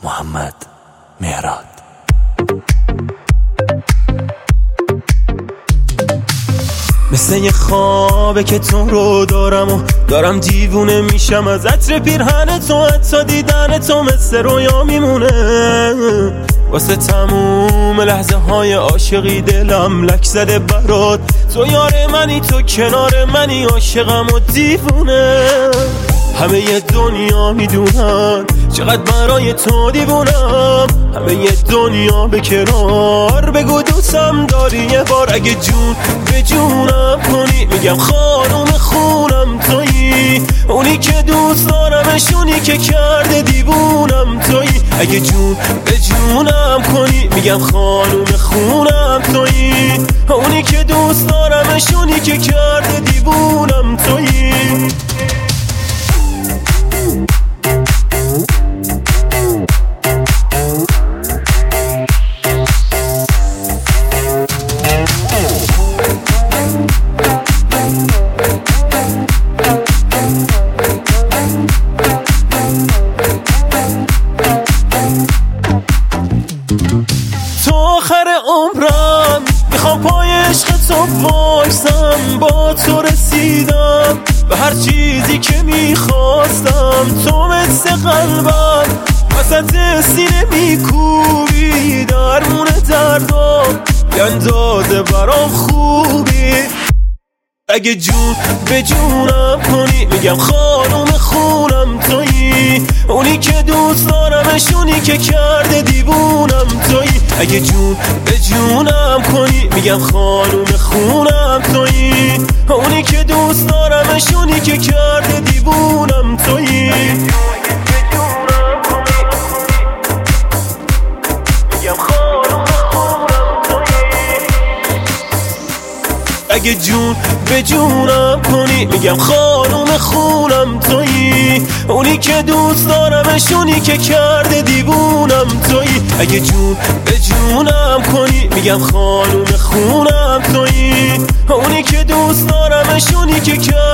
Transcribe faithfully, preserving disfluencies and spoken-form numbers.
محمد مهراد. مثل یه خوابه که تو رو دارم و دارم دیوونه میشم از عطر پیرهن تو، حتی دیدن تو مثل رویا میمونه. واسه تموم لحظه های عاشقی دلم لک زده برات، تو یار منی، تو کنار منی، عاشقم و دیوونه. همه ی دنیا میدونن چقدر برای تو دیوونم، همه ی دنیا به کنار بگو دوستم داری یه بار. اگه جون به جونم کنی میگم خانوم خونم تویی، اونی که دوست دارمشونی که کرده دیوونم تویی. اگه جون به جونم کنی میگم خانوم خونم تویی، اونی که دوست دارمشونی که کرده دیوونم تویی. تو آخر عمرم میخوام پای عشق تو وایسم، با تو رسیدم به هر چیزی که میخواستم. تو مثل قلبم وسط سینه میکوبی، درمون دردام یه اندازه برام خوبی. اگه جون به جونم کنی میگم خانوم خونم تویی، اونی که دوست دارمشونی که کرده دیوونم تویی. اگه جون به جونم کنی میگم خانوم خونم تویی، اونی که دوست دارمشونی که کرده دیوونم تویی. اگه جون به جونم کنی میگم خانوم خونم تویی، اونی که دوست دارمشونی که کرده دیوونم تویی. اگه جون به جونم کنی میگم خانوم خونم تویی، اونی که دوست دارمشونی که کرده